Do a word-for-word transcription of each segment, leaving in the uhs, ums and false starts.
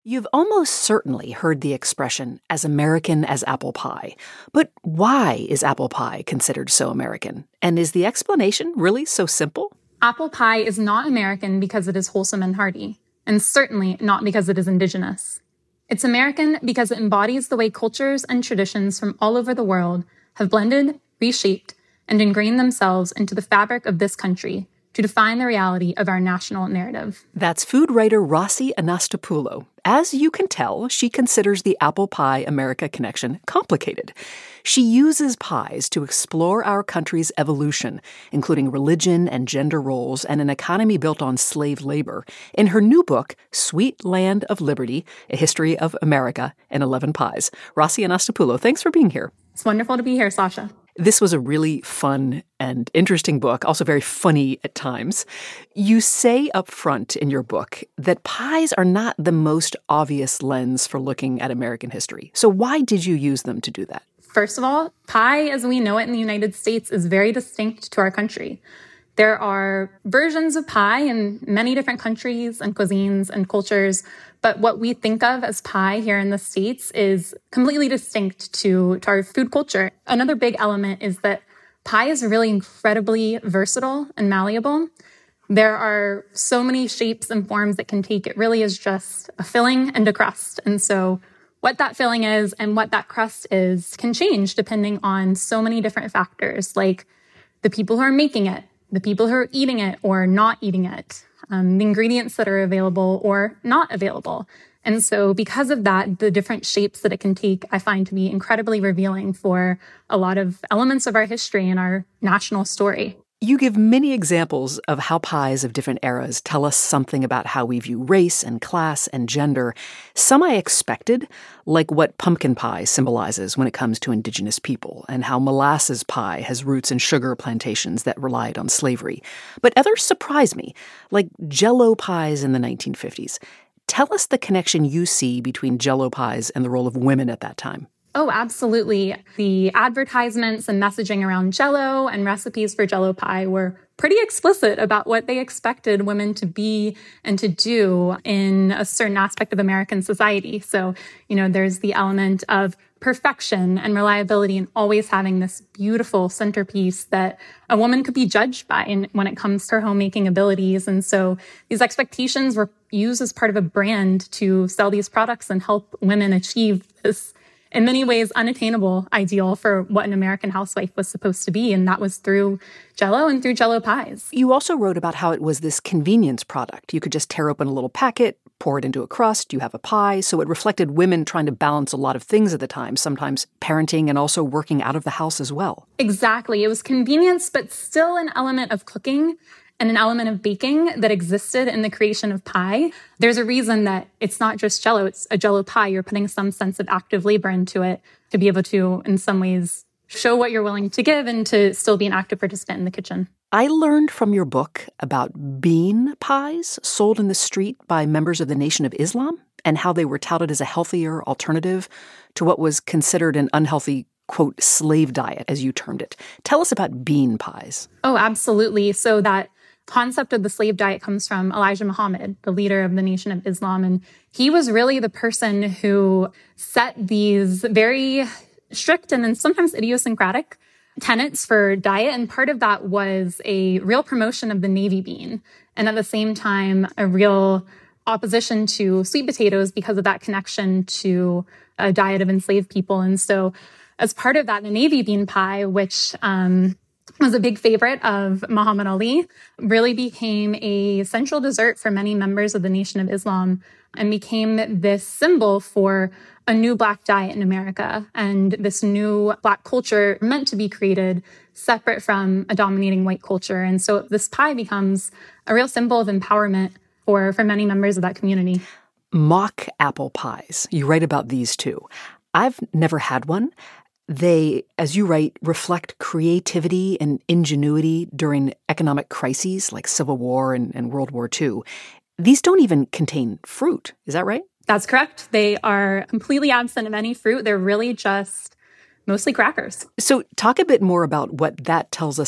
You've almost certainly heard the expression, as American as apple pie. But why is apple pie considered so American? And is the explanation really so simple? Apple pie is not American because it is wholesome and hearty, and certainly not because it is indigenous. It's American because it embodies the way cultures and traditions from all over the world have blended, reshaped, and ingrained themselves into the fabric of this country to define the reality of our national narrative. That's food writer Rossi Anastopoulos. As you can tell, she considers the apple pie America connection complicated. She uses pies to explore our country's evolution, including religion and gender roles and an economy built on slave labor, in her new book, Sweet Land of Liberty, A History of America in eleven Pies. Rossi Anastopoulos, thanks for being here. It's wonderful to be here, Sasha. This was a really fun and interesting book, also very funny at times. You say up front in your book that pies are not the most obvious lens for looking at American history. So why did you use them to do that? First of all, pie as we know it in the United States is very distinct to our country. There are versions of pie in many different countries and cuisines and cultures, but what we think of as pie here in the States is completely distinct to, to our food culture. Another big element is that pie is really incredibly versatile and malleable. There are so many shapes and forms it can take. It really is just a filling and a crust. And so what that filling is and what that crust is can change depending on so many different factors, like the people who are making it, the people who are eating it or not eating it, um, the ingredients that are available or not available. And so because of that, the different shapes that it can take, I find to be incredibly revealing for a lot of elements of our history and our national story. You give many examples of how pies of different eras tell us something about how we view race and class and gender. Some I expected, like what pumpkin pie symbolizes when it comes to indigenous people, and how molasses pie has roots in sugar plantations that relied on slavery. But others surprise me, like Jell-O pies in the nineteen fifties. Tell us the connection you see between Jell-O pies and the role of women at that time. Oh, absolutely. The advertisements and messaging around Jell-O and recipes for Jell-O pie were pretty explicit about what they expected women to be and to do in a certain aspect of American society. So, you know, there's the element of perfection and reliability and always having this beautiful centerpiece that a woman could be judged by in, when it comes to her homemaking abilities. And so these expectations were used as part of a brand to sell these products and help women achieve this, in many ways, unattainable ideal for what an American housewife was supposed to be. And that was through Jell-O and through Jell-O pies. You also wrote about how it was this convenience product. You could just tear open a little packet, pour it into a crust, you have a pie. So it reflected women trying to balance a lot of things at the time, sometimes parenting and also working out of the house as well. Exactly. It was convenience, but still an element of cooking and an element of baking that existed in the creation of pie. There's a reason that it's not just Jell-O, it's a Jell-O pie. You're putting some sense of active labor into it to be able to, in some ways, show what you're willing to give and to still be an active participant in the kitchen. I learned from your book about bean pies sold in the street by members of the Nation of Islam and how they were touted as a healthier alternative to what was considered an unhealthy, quote, slave diet, as you termed it. Tell us about bean pies. Oh, absolutely. So that concept of the slave diet comes from Elijah Muhammad, the leader of the Nation of Islam. And he was really the person who set these very strict and then sometimes idiosyncratic tenets for diet. And part of that was a real promotion of the navy bean. And at the same time, a real opposition to sweet potatoes because of that connection to a diet of enslaved people. And so as part of that, the navy bean pie, which um, was a big favorite of Muhammad Ali, really became a central dessert for many members of the Nation of Islam and became this symbol for a new Black diet in America and this new Black culture meant to be created separate from a dominating white culture. And so this pie becomes a real symbol of empowerment for, for many members of that community. Mock apple pies. You write about these too. I've never had one. They, as you write, reflect creativity and ingenuity during economic crises like Civil War and, and World War Two. These don't even contain fruit. Is that right? That's correct. They are completely absent of any fruit. They're really just mostly crackers. So talk a bit more about what that tells us about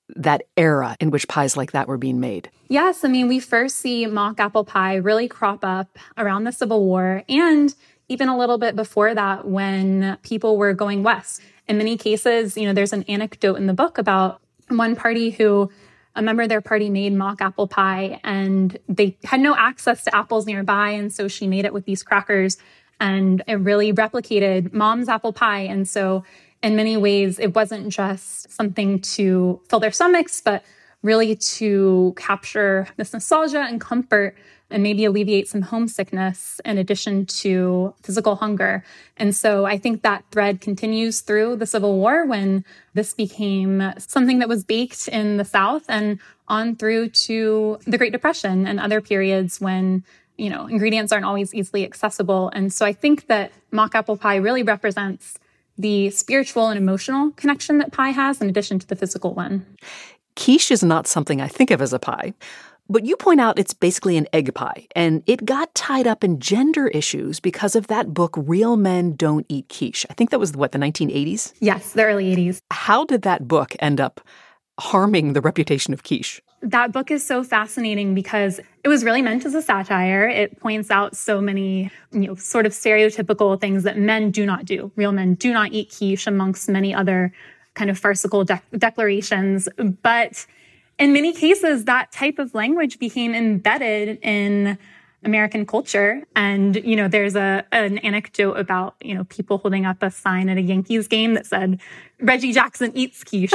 that era in which pies like that were being made? Yes. I mean, we first see mock apple pie really crop up around the Civil War and even a little bit before that when people were going west. In many cases, you know, there's an anecdote in the book about one party who, a member of their party made mock apple pie and they had no access to apples nearby. And so she made it with these crackers and it really replicated mom's apple pie. And so in many ways, it wasn't just something to fill their stomachs, but really to capture this nostalgia and comfort and maybe alleviate some homesickness in addition to physical hunger. And so I think that thread continues through the Civil War when this became something that was baked in the South and on through to the Great Depression and other periods when, you know, ingredients aren't always easily accessible. And so I think that mock apple pie really represents the spiritual and emotional connection that pie has in addition to the physical one. Quiche is not something I think of as a pie, but you point out it's basically an egg pie, and it got tied up in gender issues because of that book, Real Men Don't Eat Quiche. I think that was, what, the nineteen eighties? Yes, the early eighties. How did that book end up harming the reputation of quiche? That book is so fascinating because it was really meant as a satire. It points out so many, you know, sort of stereotypical things that men do not do. Real men do not eat quiche, amongst many other kind of farcical de- declarations. But in many cases, that type of language became embedded in American culture. And, you know, there's a an anecdote about, you know, people holding up a sign at a Yankees game that said, Reggie Jackson eats quiche.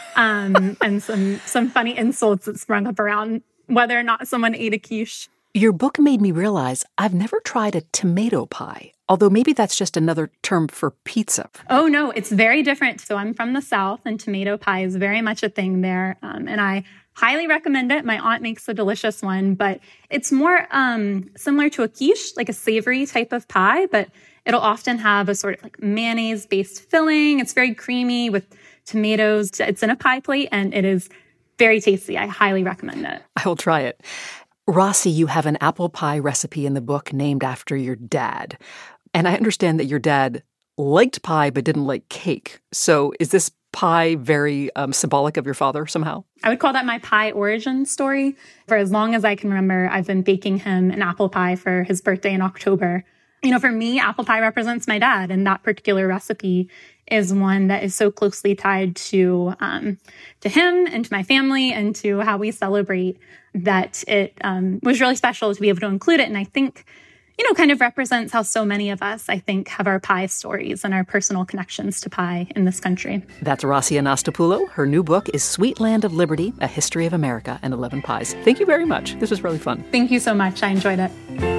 um, and some, some funny insults that sprung up around whether or not someone ate a quiche. Your book made me realize I've never tried a tomato pie, although maybe that's just another term for pizza. Oh, no, it's very different. So I'm from the South, and tomato pie is very much a thing there. Um, and I highly recommend it. My aunt makes a delicious one, but it's more um, similar to a quiche, like a savory type of pie, but it'll often have a sort of like mayonnaise-based filling. It's very creamy with tomatoes. It's in a pie plate, and it is very tasty. I highly recommend it. I will try it. Rossi, you have an apple pie recipe in the book named after your dad. And I understand that your dad liked pie but didn't like cake. So is this pie very um, symbolic of your father somehow? I would call that my pie origin story. For as long as I can remember, I've been baking him an apple pie for his birthday in October. You know, for me, apple pie represents my dad, and that particular recipe is one that is so closely tied to um, to him and to my family and to how we celebrate that it um, was really special to be able to include it. And I think, you know, kind of represents how so many of us, I think, have our pie stories and our personal connections to pie in this country. That's Rossi Anastapoulou. Her new book is Sweet Land of Liberty, A History of America and eleven Pies. Thank you very much. This was really fun. Thank you so much. I enjoyed it.